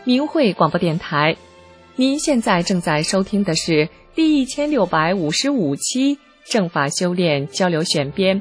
明慧广播电台。您现在正在收听的是第1655期正法修炼交流选编。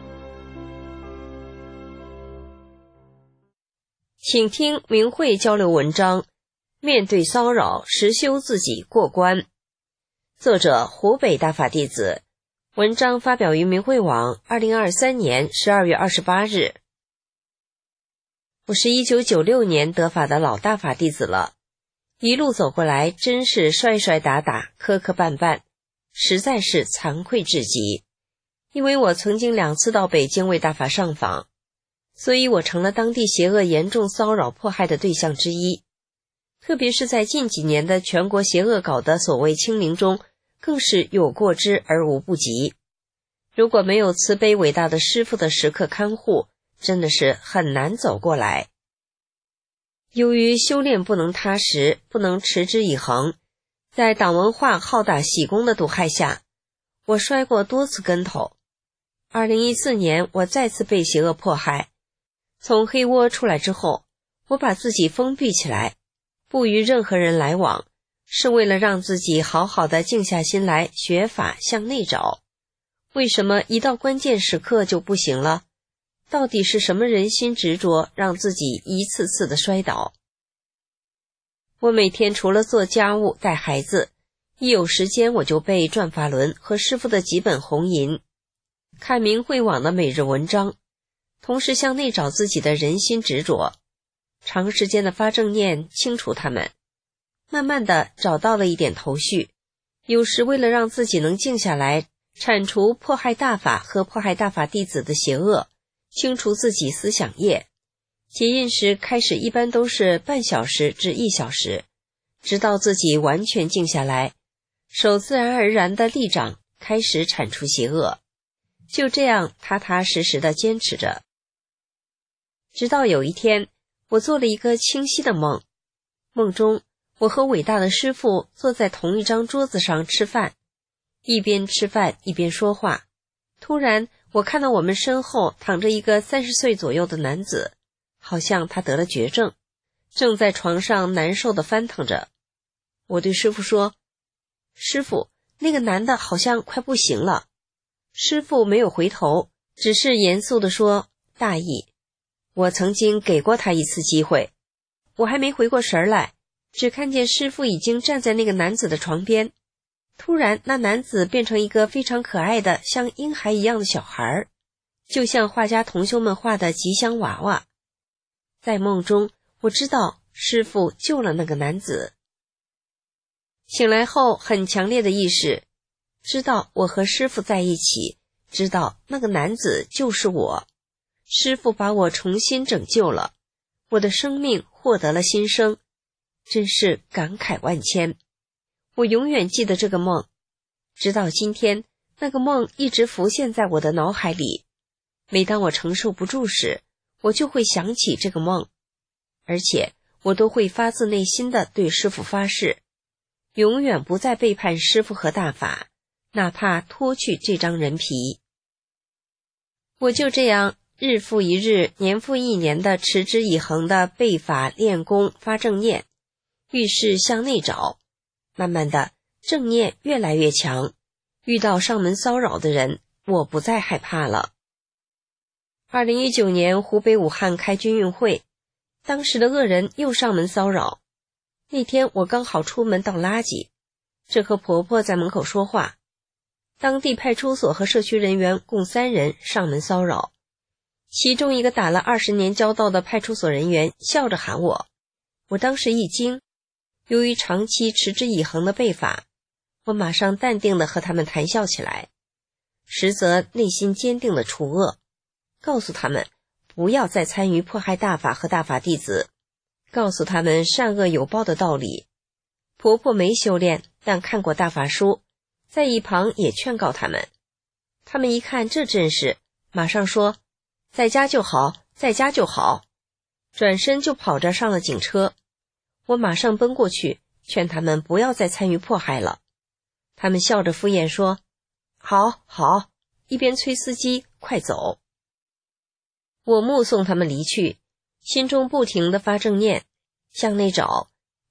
请听明慧交流文章，面对骚扰，实修自己过关。作者湖北大法弟子，文章发表于明慧网2023年12月28日。我是1996年得法的老大法弟子了，一路走过来真是摔摔打打，磕磕绊绊，实在是惭愧至极。因为我曾经2次到北京为大法上访，所以我成了当地邪恶严重骚扰迫害的对象之一。特别是在近几年的全国邪恶搞的所谓清零中，更是有过之而无不及。如果没有慈悲伟大的师父的时刻看护，真的是很难走过来。由于修炼不能踏实，不能持之以恒，在党文化好大喜功的毒害下，我摔过多次跟头。2014年我再次被邪恶迫害，从黑窝出来之后，我把自己封闭起来，不与任何人来往，是为了让自己好好的静下心来学法向内找。为什么一到关键时刻就不行了？到底是什么人心执着，让自己一次次的摔倒？我每天除了做家务带孩子，一有时间我就背转法轮和师父的几本红银，看明慧网的每日文章，同时向内找自己的人心执着，长时间的发正念清除它们，慢慢的找到了一点头绪。有时为了让自己能静下来，铲除迫害大法和迫害大法弟子的邪恶，清除自己思想业，结印时开始一般都是半小时至1小时，直到自己完全静下来，手自然而然的立掌，开始铲除邪恶。就这样踏踏实实的坚持着。直到有一天，我做了一个清晰的梦，梦中我和伟大的师父坐在同一张桌子上吃饭，一边吃饭一边说话。突然我看到我们身后躺着一个30岁左右的男子，好像他得了绝症，正在床上难受地翻腾着。我对师父说：师父，那个男的好像快不行了。师父没有回头，只是严肃地说：大意，我曾经给过他一次机会。我还没回过神来，只看见师父已经站在那个男子的床边。突然那男子变成一个非常可爱的像婴孩一样的小孩，就像画家同修们画的吉祥娃娃。在梦中我知道师父救了那个男子。醒来后很强烈的意识，知道我和师父在一起，知道那个男子就是我。师父把我重新拯救了，我的生命获得了新生，真是感慨万千。我永远记得这个梦，直到今天，那个梦一直浮现在我的脑海里。每当我承受不住时，我就会想起这个梦，而且我都会发自内心的对师父发誓，永远不再背叛师父和大法，哪怕脱去这张人皮。我就这样日复一日，年复一年的持之以恒的背法练功发正念，遇事向内找。慢慢的，正念越来越强，遇到上门骚扰的人，我不再害怕了。2019年湖北武汉开军运会，当时的恶人又上门骚扰。那天我刚好出门倒垃圾，正和婆婆在门口说话，当地派出所和社区人员共3人上门骚扰。其中一个打了20年交道的派出所人员笑着喊我，我当时一惊。由于长期持之以恒的背法，我马上淡定地和他们谈笑起来，实则内心坚定地除恶，告诉他们不要再参与迫害大法和大法弟子，告诉他们善恶有报的道理。婆婆没修炼，但看过大法书，在一旁也劝告他们。他们一看这阵势，马上说在家就好，在家就好，转身就跑着上了警车。我马上奔过去，劝他们不要再参与迫害了。他们笑着敷衍说好好，一边催司机快走。我目送他们离去，心中不停地发正念，向内找，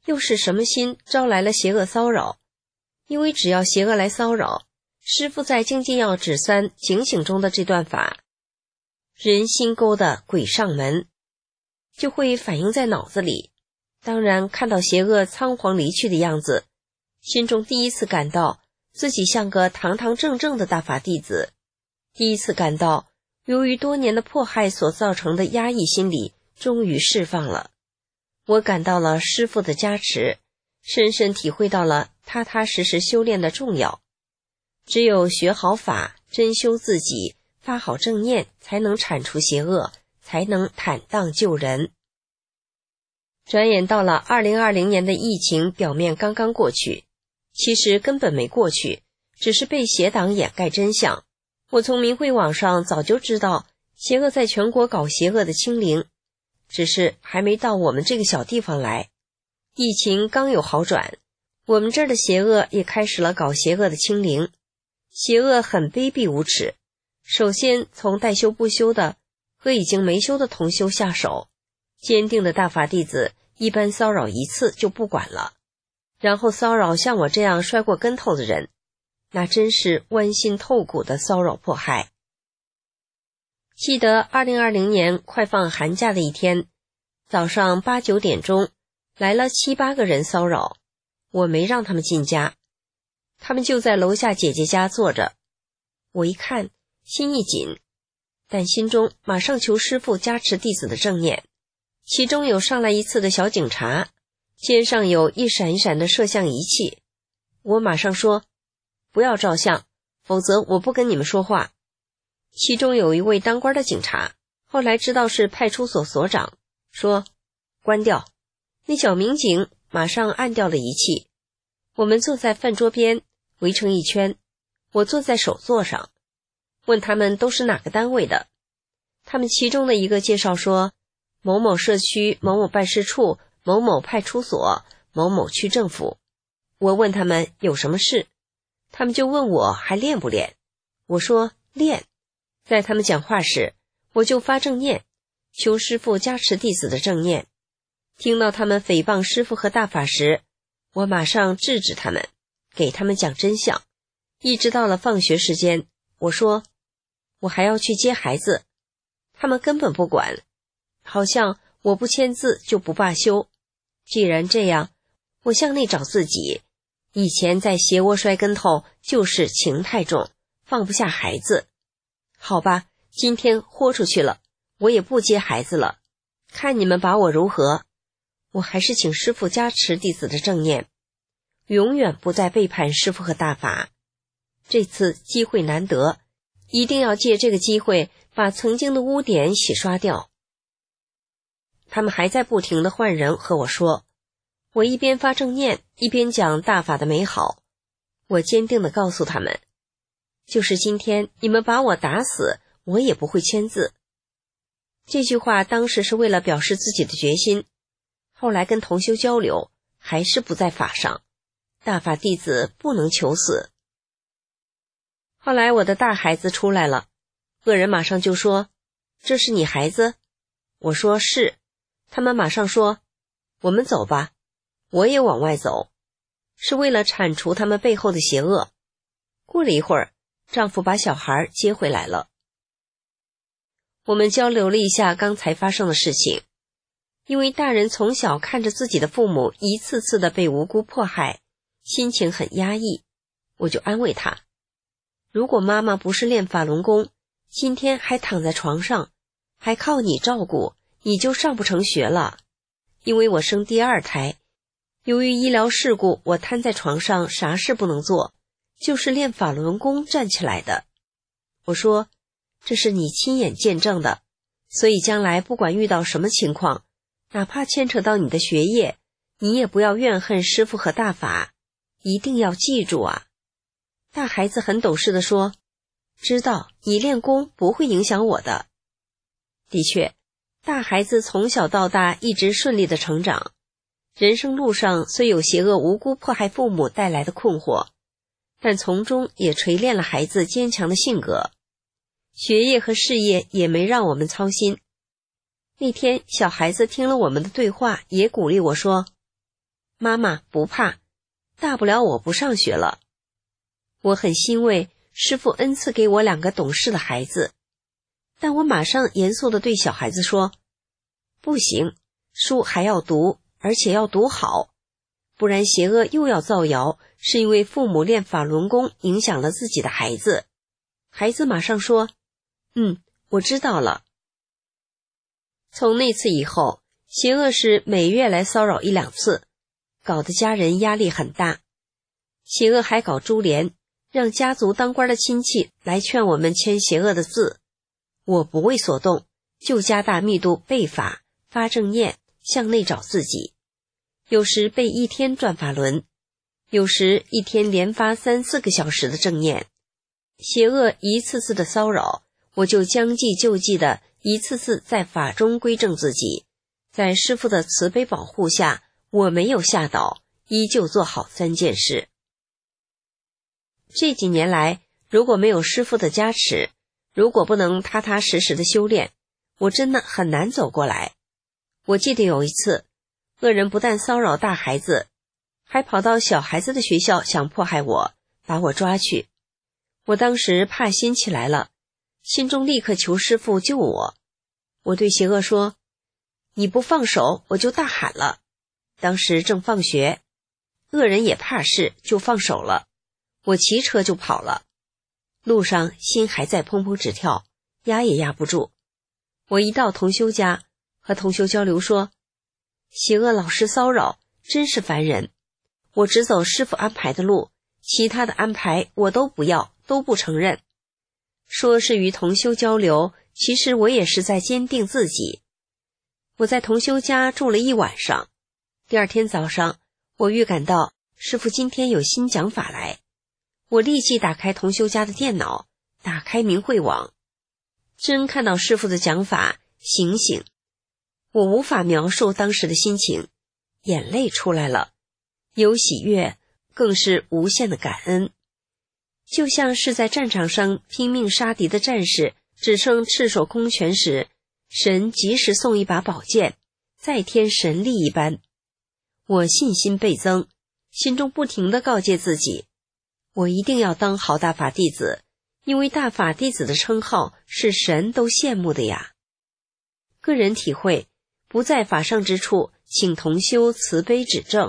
又是什么心招来了邪恶骚扰？因为只要邪恶来骚扰，师父在精进要旨3警醒中的这段法，人心沟的鬼上门，就会反映在脑子里。当然看到邪恶仓皇离去的样子，心中第一次感到自己像个堂堂正正的大法弟子，第一次感到由于多年的迫害所造成的压抑心理终于释放了。我感到了师父的加持，深深体会到了踏踏实实修炼的重要。只有学好法，真修自己，发好正念，才能铲除邪恶，才能坦荡救人。转眼到了2020年的疫情，表面刚刚过去，其实根本没过去，只是被邪党掩盖真相。我从明慧网上早就知道邪恶在全国搞邪恶的清零，只是还没到我们这个小地方来。疫情刚有好转，我们这儿的邪恶也开始了搞邪恶的清零。邪恶很卑鄙无耻，首先从带修不修的和已经没修的同修下手，坚定的大法弟子一般骚扰一次就不管了，然后骚扰像我这样摔过跟头的人，那真是剜心透骨的骚扰迫害。记得2020年快放寒假的一天，早上8、9点钟来了7、8个人骚扰，我没让他们进家，他们就在楼下姐姐家坐着。我一看心一紧，但心中马上求师父加持弟子的正念。其中有上来一次的小警察，肩上有一闪一闪的摄像仪器，我马上说不要照相，否则我不跟你们说话。其中有一位当官的警察，后来知道是派出所所长，说关掉。那小民警马上按掉了仪器。我们坐在饭桌边围成一圈，我坐在首座上，问他们都是哪个单位的。他们其中的一个介绍说某某社区某某办事处某某派出所某某区政府。我问他们有什么事，他们就问我还练不练。我说练。在他们讲话时，我就发正念，求师父加持弟子的正念。听到他们诽谤师父和大法时，我马上制止他们，给他们讲真相。一直到了放学时间，我说我还要去接孩子，他们根本不管，好像我不签字就不罢休。既然这样，我向内找自己，以前在斜窝摔跟头就是情太重，放不下孩子。好吧，今天豁出去了，我也不接孩子了，看你们把我如何。我还是请师父加持弟子的正念，永远不再背叛师父和大法。这次机会难得，一定要借这个机会把曾经的污点洗刷掉。他们还在不停地换人和我说，我一边发正念，一边讲大法的美好。我坚定地告诉他们，就是今天你们把我打死，我也不会签字。这句话当时是为了表示自己的决心，后来跟同修交流，还是不在法上。大法弟子不能求死。后来我的大孩子出来了，恶人马上就说，这是你孩子？我说是。他们马上说，我们走吧。我也往外走，是为了铲除他们背后的邪恶。过了一会儿，丈夫把小孩接回来了。我们交流了一下刚才发生的事情。因为大人从小看着自己的父母一次次的被无辜迫害，心情很压抑，我就安慰他，如果妈妈不是练法轮功，今天还躺在床上，还靠你照顾，你就上不成学了。因为我生第2胎，由于医疗事故，我瘫在床上，啥事不能做，就是练法轮功站起来的。我说，这是你亲眼见证的，所以将来不管遇到什么情况，哪怕牵扯到你的学业，你也不要怨恨师父和大法，一定要记住啊。大孩子很懂事地说，知道，你练功不会影响我的。的确，大孩子从小到大一直顺利的成长，人生路上虽有邪恶无辜迫害父母带来的困惑，但从中也锤炼了孩子坚强的性格，学业和事业也没让我们操心。那天小孩子听了我们的对话，也鼓励我说， 妈妈不怕，大不了我不上学了。我很欣慰师父恩赐给我2个懂事的孩子，但我马上严肃地对小孩子说，不行，书还要读，而且要读好，不然邪恶又要造谣，是因为父母练法轮功影响了自己的孩子。孩子马上说，我知道了。从那次以后，邪恶是每月来骚扰1-2次，搞得家人压力很大。邪恶还搞株连，让家族当官的亲戚来劝我们签邪恶的字，我不为所动，就加大密度背法、发正念，向内找自己。有时背1天转法轮，有时1天连发3-4个小时的正念。邪恶一次次的骚扰，我就将计就计的一次次在法中归正自己。在师父的慈悲保护下，我没有吓倒，依旧做好3件事。这几年来，如果没有师父的加持，如果不能踏踏实实的修炼，我真的很难走过来。我记得有一次，恶人不但骚扰大孩子，还跑到小孩子的学校想迫害我，把我抓去。我当时怕心起来了，心中立刻求师父救我。我对邪恶说，你不放手，我就大喊了。当时正放学，恶人也怕事，就放手了。我骑车就跑了，路上心还在砰砰直跳，压也压不住。我一到同修家，和同修交流说，邪恶老师骚扰，真是烦人。我只走师父安排的路，其他的安排我都不要，都不承认。说是与同修交流，其实我也是在坚定自己。我在同修家住了1晚上，第2天早上，我预感到师父今天有新讲法来。我立即打开同修家的电脑，打开明慧网，真看到师父的讲法，醒醒。我无法描述当时的心情，眼泪出来了，有喜悦，更是无限的感恩。就像是在战场上拼命杀敌的战士只剩赤手空拳时，神及时送一把宝剑，再添神力一般。我信心倍增，心中不停地告诫自己，我一定要当好大法弟子，因为大法弟子的称号是神都羡慕的呀。个人体会，不在法上之处，请同修慈悲指正。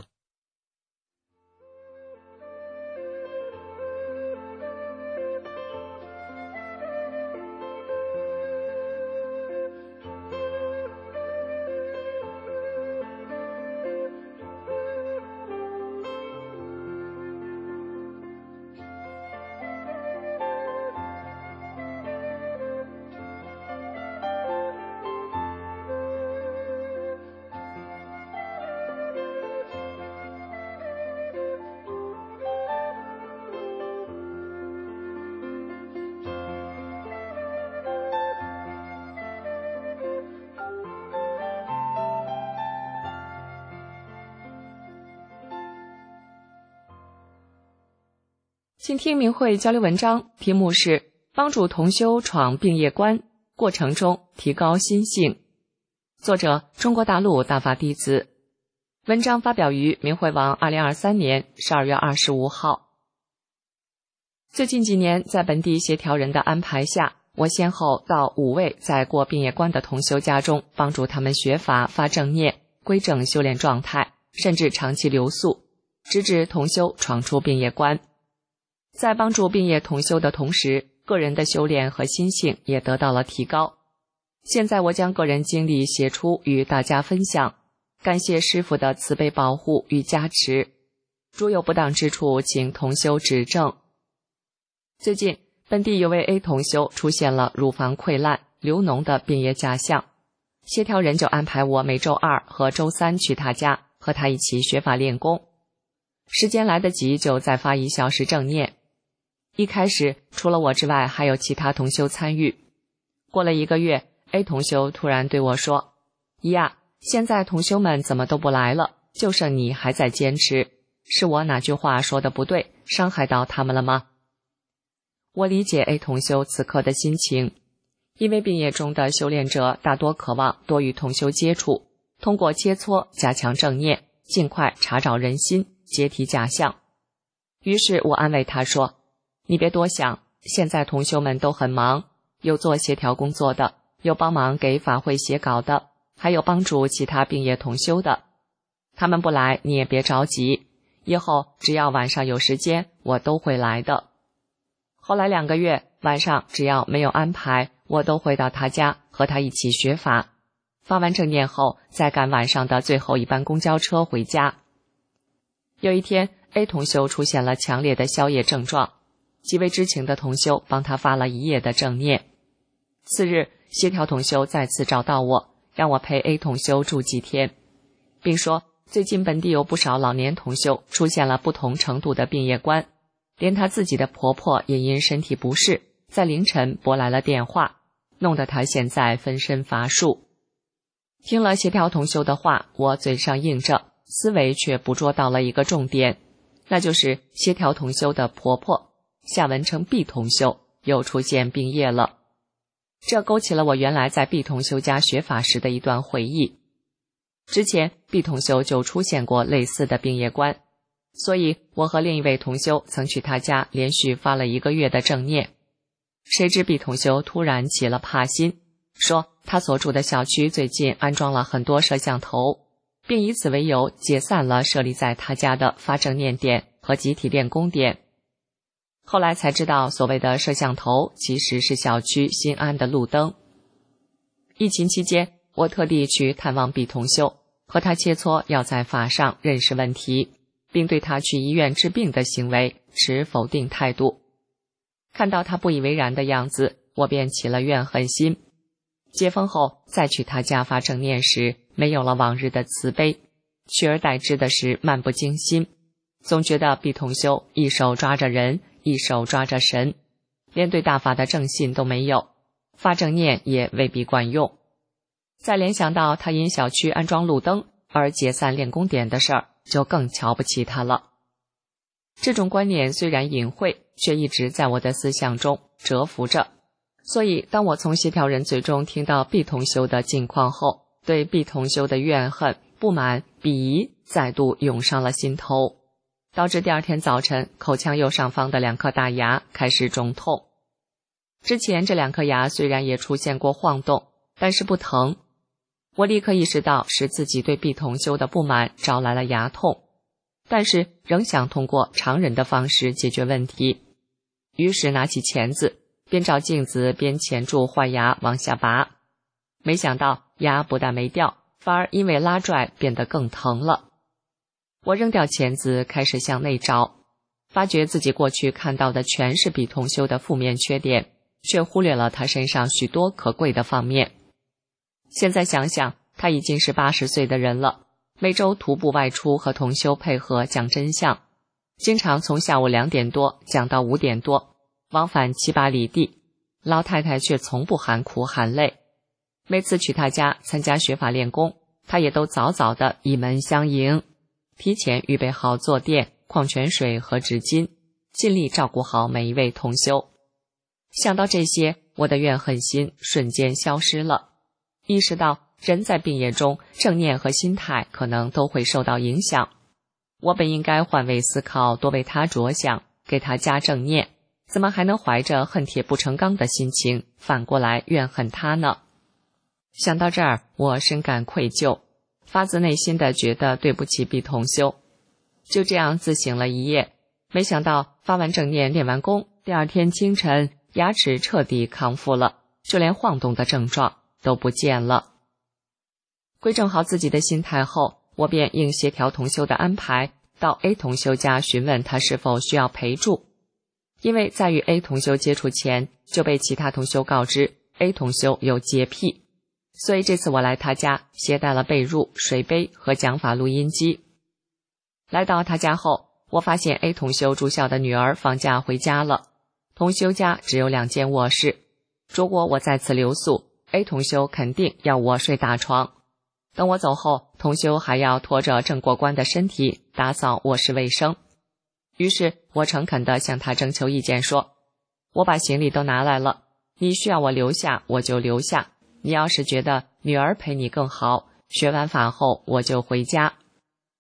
请听明慧交流文章，题目是帮助同修闯病业关，过程中提高心性。作者中国大陆大法弟子。文章发表于明慧网2023年12月25号。最近几年，在本地协调人的安排下，我先后到5位在过病业关的同修家中，帮助他们学法、发正念、归正修炼状态，甚至长期留宿，直至同修闯出病业关。在帮助病业同修的同时，个人的修炼和心性也得到了提高。现在我将个人经历写出与大家分享，感谢师父的慈悲保护与加持，如有不当之处，请同修指正。最近，本地有位 A 同修出现了乳房溃烂、流脓的病业假象，协调人就安排我每周2和周3去他家，和他一起学法练功。时间来得及，就再发1小时正念。一开始除了我之外，还有其他同修参与。过了1个月， A 同修突然对我说，姨呀，现在同修们怎么都不来了，就剩你还在坚持，是我哪句话说的不对，伤害到他们了吗？我理解 A 同修此刻的心情，因为病业中的修炼者大多渴望多与同修接触，通过切磋加强正念， 尽快查找人心，解体假象。于是我安慰他说，你别多想，现在同修们都很忙，有做协调工作的，有帮忙给法会写稿的，还有帮助其他并业同修的。他们不来你也别着急，以后只要晚上有时间，我都会来的。后来2个月，晚上只要没有安排，我都回到他家和他一起学法。发完正念后，再赶晚上的最后一班公交车回家。有一天 A 同修出现了强烈的宵夜症状，几位知情的同修帮他发了1夜的正念。次日，协调同修再次找到我，让我陪 A 同修住几天，并说最近本地有不少老年同修出现了不同程度的病业观，连她自己的婆婆也因身体不适，在凌晨拨来了电话，弄得她现在分身乏术。听了协调同修的话，我嘴上应着，思维却捕捉到了一个重点，那就是协调同修的婆婆，下文称 B 同修，又出现病业了。这勾起了我原来在 B 同修家学法时的一段回忆。之前 B 同修就出现过类似的病业观，所以我和另一位同修曾去他家连续发了1个月的正念。谁知 B 同修突然起了怕心，说他所住的小区最近安装了很多摄像头，并以此为由解散了设立在他家的发正念点和集体练功点。后来才知道，所谓的摄像头其实是小区新安的路灯。疫情期间，我特地去探望 B 同修，和他切磋要在法上认识问题，并对他去医院治病的行为持否定态度。看到他不以为然的样子，我便起了怨恨心。解封后再去他家发正念时，没有了往日的慈悲，取而代之的是漫不经心，总觉得 B 同修一手抓着人，一手抓着神，连对大法的正信都没有，发正念也未必管用。再联想到他因小区安装路灯而解散练功点的事儿，就更瞧不起他了。这种观念虽然隐晦，却一直在我的思想中蛰伏着。所以当我从协调人嘴中听到 B 同修的近况后，对 B 同修的怨恨、不满、鄙夷再度涌上了心头，导致第2天早晨口腔右上方的2颗大牙开始肿痛。之前这2颗牙虽然也出现过晃动，但是不疼。我立刻意识到是自己对 B 同修的不满招来了牙痛，但是仍想通过常人的方式解决问题，于是拿起钳子，边照镜子边钳住坏牙往下拔。没想到牙不但没掉，反而因为拉拽变得更疼了。我扔掉钳子，开始向内找，发觉自己过去看到的全是 B 同修的负面缺点，却忽略了他身上许多可贵的方面。现在想想，他已经是80岁的人了，每周徒步外出和同修配合讲真相，经常从下午2点多讲到5点多，往返7、8里地，老太太却从不喊苦喊累。每次去他家参加学法练功，他也都早早的倚门相迎，提前预备好坐垫、矿泉水和纸巾，尽力照顾好每一位同修。想到这些，我的怨恨心瞬间消失了，意识到人在病业中，正念和心态可能都会受到影响。我本应该换位思考，多为他着想，给他加正念，怎么还能怀着恨铁不成钢的心情反过来怨恨他呢？想到这儿，我深感愧疚，发自内心的觉得对不起 B 同修。就这样自省了1夜，没想到发完正念练完功，第2天清晨牙齿彻底康复了，就连晃动的症状都不见了。规正好自己的心态后，我便应协调同修的安排，到 A 同修家询问他是否需要陪住。因为在与 A 同修接触前，就被其他同修告知 A 同修有洁癖，所以这次我来他家，携带了被褥、水杯和讲法录音机。来到他家后，我发现 A 同修住校的女儿放假回家了，同修家只有2间卧室。如果我再次留宿， A 同修肯定要我睡大床。等我走后，同修还要拖着正过关的身体打扫卧室卫生。于是我诚恳地向他征求意见说，我把行李都拿来了，你需要我留下我就留下，你要是觉得女儿陪你更好，学完法后我就回家。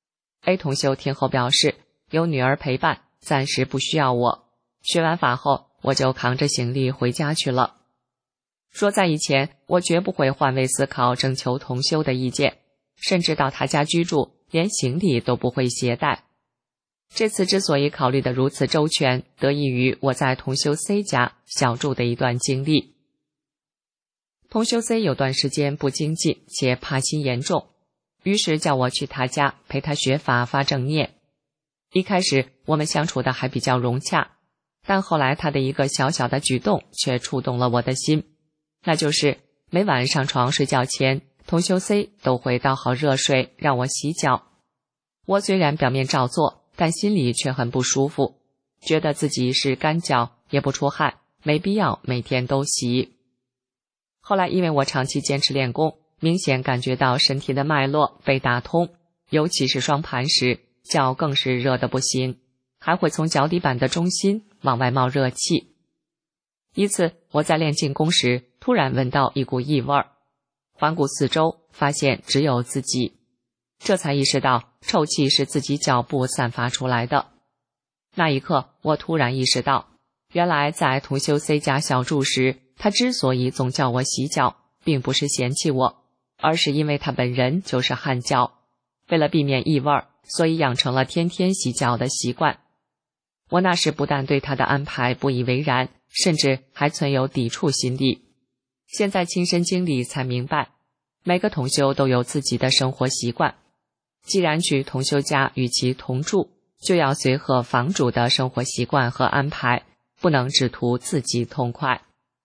A 同修听后表示，有女儿陪伴，暂时不需要我。学完法后，我就扛着行李回家去了。说在以前，我绝不会换位思考征求同修的意见，甚至到他家居住，连行李都不会携带。这次之所以考虑得如此周全，得益于我在同修 C 家小住的一段经历。同修 C 有段时间不精进且怕心严重，于是叫我去他家陪他学法发正念。一开始我们相处的还比较融洽，但后来他的一个小小的举动却触动了我的心，那就是每晚上床睡觉前，同修 C 都会倒好热水让我洗脚。我虽然表面照做，但心里却很不舒服，觉得自己是干脚也不出汗，没必要每天都洗。后来因为我长期坚持练功，明显感觉到身体的脉络被打通，尤其是双盘时，脚更是热得不行，还会从脚底板的中心往外冒热气。一次我在练静功时，突然闻到一股异味，环顾四周，发现只有自己，这才意识到臭气是自己脚部散发出来的。那一刻我突然意识到，原来在同修 C 家小住时，他之所以总叫我洗脚，并不是嫌弃我，而是因为他本人就是汗脚，为了避免异味，所以养成了天天洗脚的习惯。我那时不但对他的安排不以为然，甚至还存有抵触心理。现在亲身经历才明白，每个同修都有自己的生活习惯，既然去同修家与其同住，就要随和房主的生活习惯和安排，不能只图自己痛快。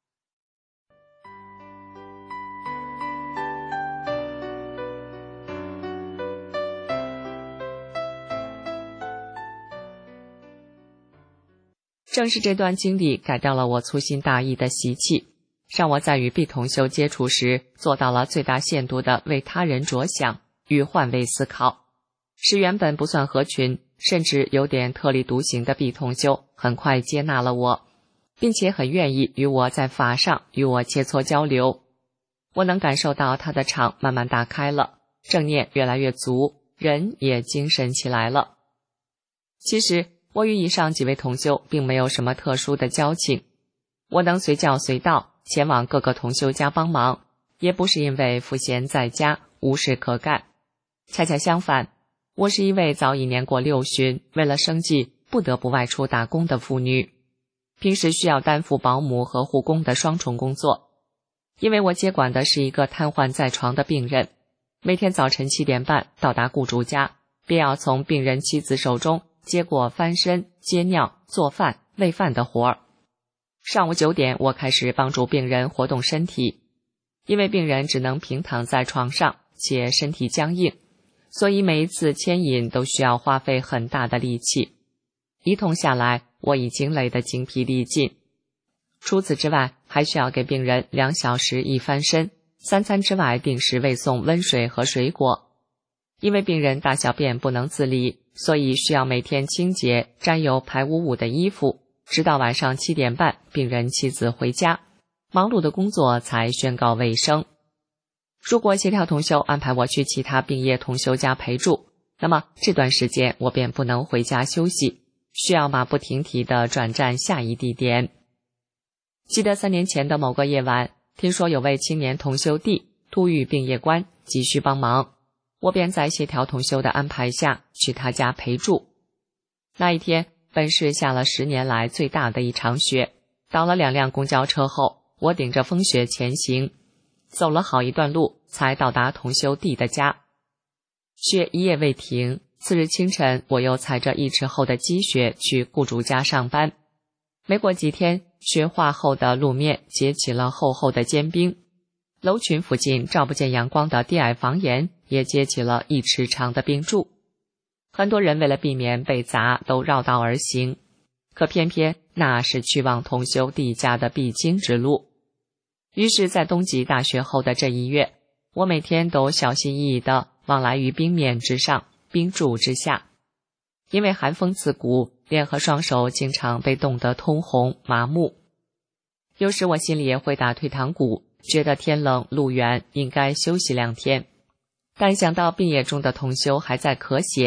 正是这段经历改掉了我粗心大意的习气，让我在与 B 同修接触时做到了最大限度的为他人着想与换位思考，使原本不算合群甚至有点特立独行的 B 同修很快接纳了我，并且很愿意与我在法上与我切磋交流。我能感受到他的场慢慢打开了，正念越来越足，人也精神起来了。其实我与以上几位同修并没有什么特殊的交情，我能随叫随到前往各个同修家帮忙，也不是因为赋闲在家无事可干，恰恰相反，我是一位早已年过60旬，为了生计不得不外出打工的妇女，平时需要担负保姆和护工的双重工作。因为我接管的是一个瘫痪在床的病人，每天早晨7点半到达雇主家，便要从病人妻子手中接过翻身、接尿、做饭、喂饭的活儿。上午9点，我开始帮助病人活动身体，因为病人只能平躺在床上，且身体僵硬，所以每一次牵引都需要花费很大的力气。一通下来，我已经累得精疲力尽。除此之外，还需要给病人2小时一翻身，3餐之外定时喂送温水和水果。因为病人大小便不能自理，所以需要每天清洁沾有排污物的衣服，直到晚上7点半病人妻子回家，忙碌的工作才宣告尾声。如果协调同修安排我去其他病业同修家陪住，那么这段时间我便不能回家休息，需要马不停蹄地转战下一地点。记得3年前的某个夜晚，听说有位青年同修弟突遇病业关，急需帮忙，我便在协调同修的安排下去他家陪住。那一天本是下了10年来最大的一场雪，倒了2辆公交车后，我顶着风雪前行，走了好一段路才到达同修弟的家。雪一夜未停，次日清晨我又踩着1尺厚的积雪去雇主家上班。没过几天，雪化后的路面结起了厚厚的坚冰，楼群附近照不见阳光的低矮房檐也结起了1尺长的冰柱。很多人为了避免被砸都绕道而行，可偏偏那是去往同修弟家的必经之路。于是在冬季大雪后的这1月，我每天都小心翼翼地往来于冰面之上、冰柱之下。因为寒风刺骨，脸和双手经常被冻得通红麻木。有时我心里也会打退堂鼓，觉得天冷路远，应该休息2天。但想到病业中的同修还在咳血，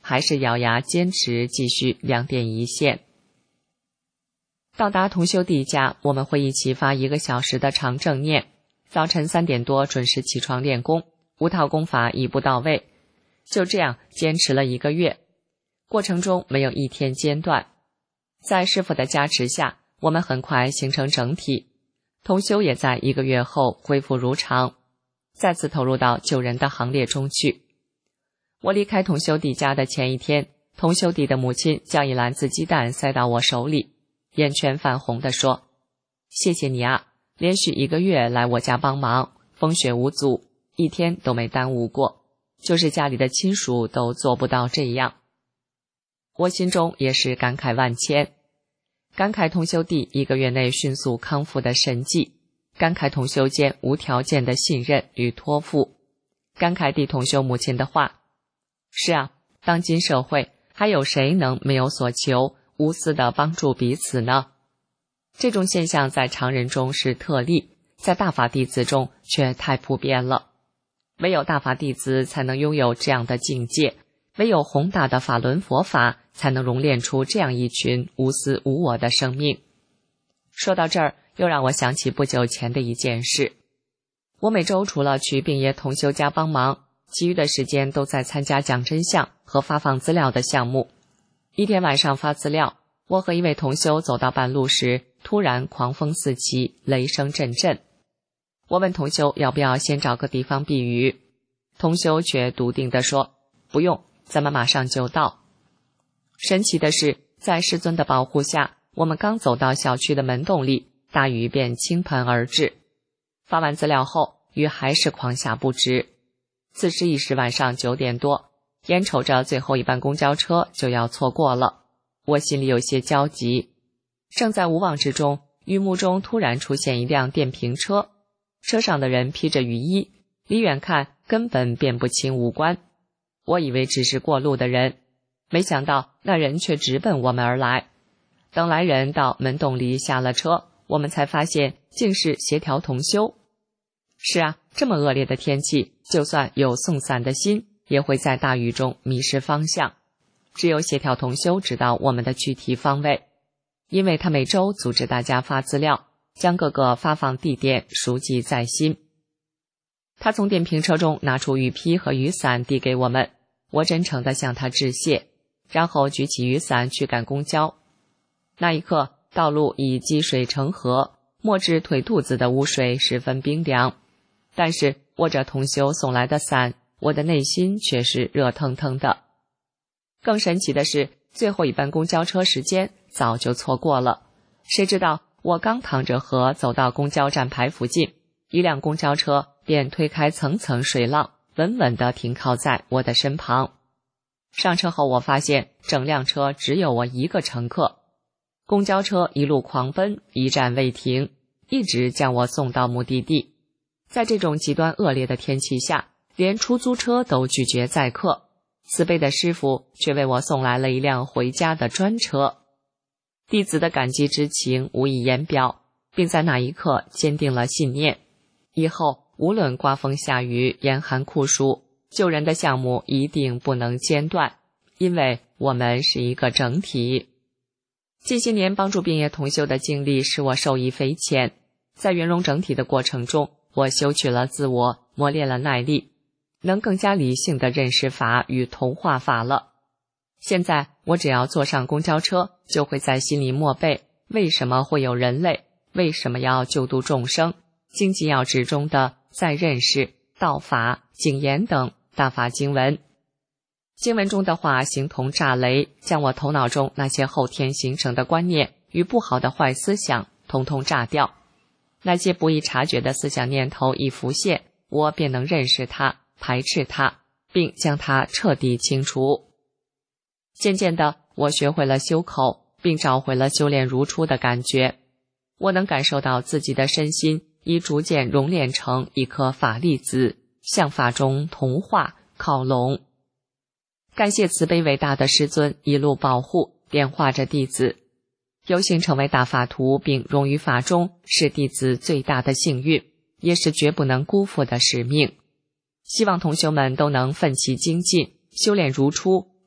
还是咬牙坚持继续两点一线。到达同修弟家，我们会一起发1个小时的长正念，早晨3点多准时起床练功，5套功法一步到位。就这样坚持了1个月，过程中没有一天间断。在师父的加持下，我们很快形成整体，同修也在1个月后恢复如常，再次投入到救人的行列中去。我离开同修弟家的前一天，同修弟的母亲将1篮子鸡蛋塞到我手里，眼圈泛红地说：谢谢你啊，连续1个月来我家帮忙，风雪无阻，一天都没耽误过，就是家里的亲属都做不到这样。我心中也是感慨万千，感慨同修弟1个月内迅速康复的神迹，感慨同修间无条件的信任与托付，感慨弟同修母亲的话。是啊，当今社会还有谁能没有所求，无私的帮助彼此呢？这种现象在常人中是特例，在大法弟子中却太普遍了。唯有大法弟子才能拥有这样的境界，唯有宏大的法轮佛法才能熔炼出这样一群无私无我的生命。说到这儿，又让我想起不久前的一件事。我每周除了去病业同修家帮忙，其余的时间都在参加讲真相和发放资料的项目。一天晚上发资料，我和一位同修走到半路时，突然狂风四起，雷声阵阵。我问同修要不要先找个地方避雨，同修却笃定地说：不用，咱们马上就到。神奇的是，在师尊的保护下，我们刚走到小区的门洞里，大雨便倾盆而至。发完资料后，雨还是狂下不止。此时已是晚上9点多，眼瞅着最后一班公交车就要错过了，我心里有些焦急。正在无望之中，雨幕中突然出现一辆电瓶车，车上的人披着雨衣，离远看根本辨不清五官。我以为只是过路的人，没想到那人却直奔我们而来。等来人到门洞里下了车，我们才发现竟是协调同修。是啊，这么恶劣的天气，就算有送伞的心，也会在大雨中迷失方向。只有协调同修知道我们的具体方位，因为他每周组织大家发资料，将各个发放地点熟记在心。他从电瓶车中拿出雨披和雨伞递给我们，我真诚地向他致谢，然后举起雨伞去赶公交。那一刻，道路已积水成河，没至腿肚子的污水十分冰凉，但是握着同修送来的伞，我的内心却是热腾腾的。更神奇的是，最后一班公交车时间早就错过了。谁知道我刚淌着河走到公交站牌附近，一辆公交车便推开层层水浪，稳稳地停靠在我的身旁。上车后，我发现整辆车只有我一个乘客。公交车一路狂奔，一站未停，一直将我送到目的地。在这种极端恶劣的天气下，连出租车都拒绝载客，慈悲的师父却为我送来了一辆回家的专车。弟子的感激之情无以言表，并在那一刻坚定了信念，以后无论刮风下雨、严寒酷暑，救人的项目一定不能间断，因为我们是一个整体。近些年帮助病业同修的经历使我受益匪浅，在圆融整体的过程中，我修取了自我，磨练了耐力，能更加理性地认识法与同化法了。现在我只要坐上公交车，就会在心里默背为什么会有人类，为什么要救度众生，经济要旨中的再认识、道法、警言等大法经文。经文中的话形同炸雷，将我头脑中那些后天形成的观念与不好的坏思想统统炸掉。那些不易察觉的思想念头一浮现，我便能认识它，排斥它，并将它彻底清除。渐渐的，我学会了修口，并找回了修炼如初的感觉。我能感受到自己的身心已逐渐熔炼成一颗法粒子，向法中同化靠拢。感谢慈悲伟大的师尊一路保护点化着弟子，有幸成为大法徒并融于法中，是弟子最大的幸运，也是绝不能辜负的使命。希望同修们都能奋起精进，修炼如初，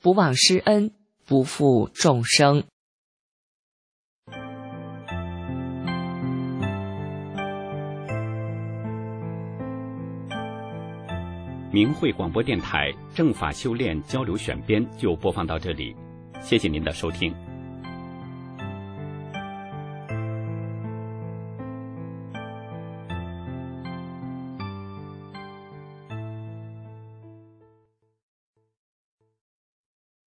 不忘师恩，不负众生。 明慧广播电台正法修炼交流选编就播放到这里，谢谢您的收听。